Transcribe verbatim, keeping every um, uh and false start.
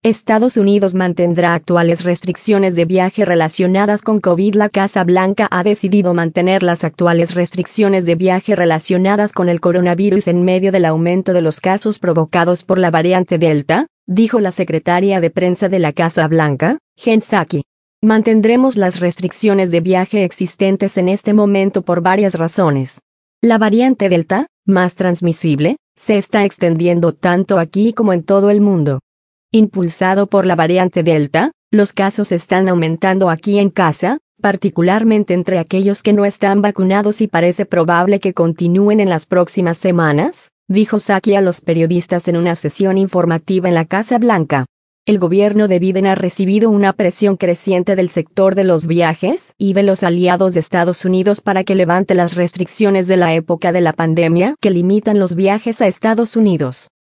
Estados Unidos mantendrá actuales restricciones de viaje relacionadas con COVID. La Casa Blanca ha decidido mantener las actuales restricciones de viaje relacionadas con el coronavirus en medio del aumento de los casos provocados por la variante Delta, dijo la secretaria de prensa de la Casa Blanca, Jen Psaki. Mantendremos las restricciones de viaje existentes en este momento por varias razones. La variante Delta, más transmisible, se está extendiendo tanto aquí como en todo el mundo. Impulsado por la variante Delta, los casos están aumentando aquí en casa, particularmente entre aquellos que no están vacunados y parece probable que continúen en las próximas semanas, dijo Psaki a los periodistas en una sesión informativa en la Casa Blanca. El gobierno de Biden ha recibido una presión creciente del sector de los viajes y de los aliados de Estados Unidos para que levante las restricciones de la época de la pandemia que limitan los viajes a Estados Unidos.